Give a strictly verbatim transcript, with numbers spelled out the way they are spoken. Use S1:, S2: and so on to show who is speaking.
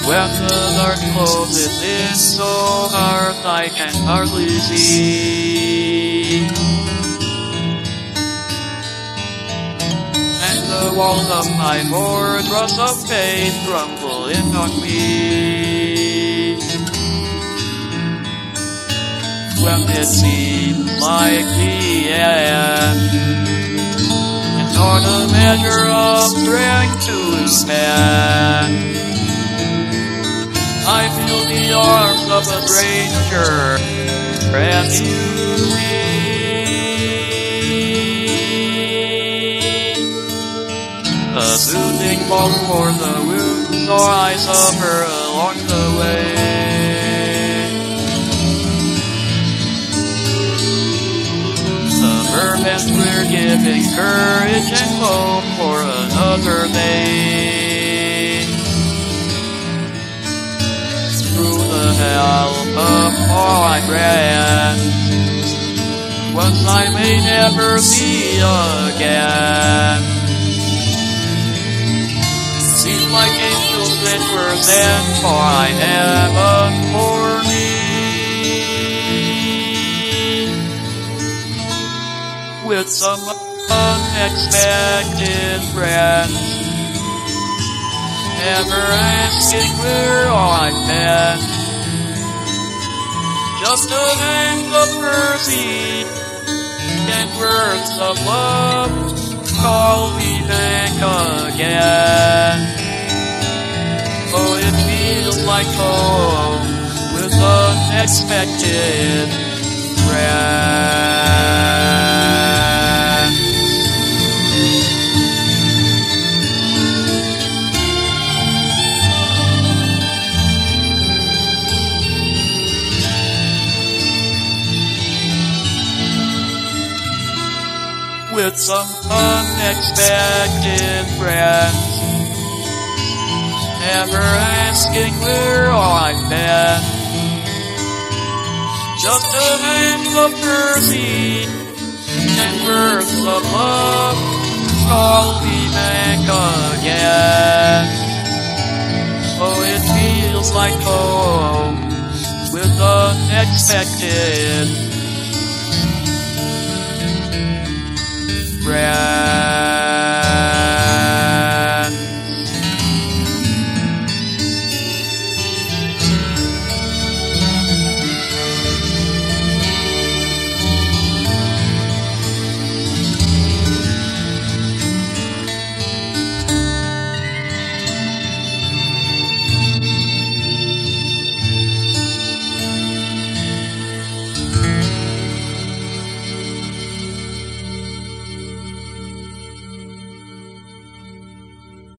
S1: When the dark closes in so dark I can hardly see, and the walls of my fortress of faith crumble in on me. When it seems like the end, and not a measure of strength to stand, I feel the arms of a stranger rescue me. A soothing balm for the wounds or I suffer along the way. A fervent prayer giving courage and hope for another day. Through the help of all I grant, once I may never see again. Seems like angels that were sent for I heaven for me. With some unexpected friends, never asking where I've been, just a hand of mercy and words of love call me back again. Oh, it feels like home with unexpected friends. With some unexpected friends, never asking where I've been, just a hand of mercy and words of love call me back again. Oh, it feels like home with unexpected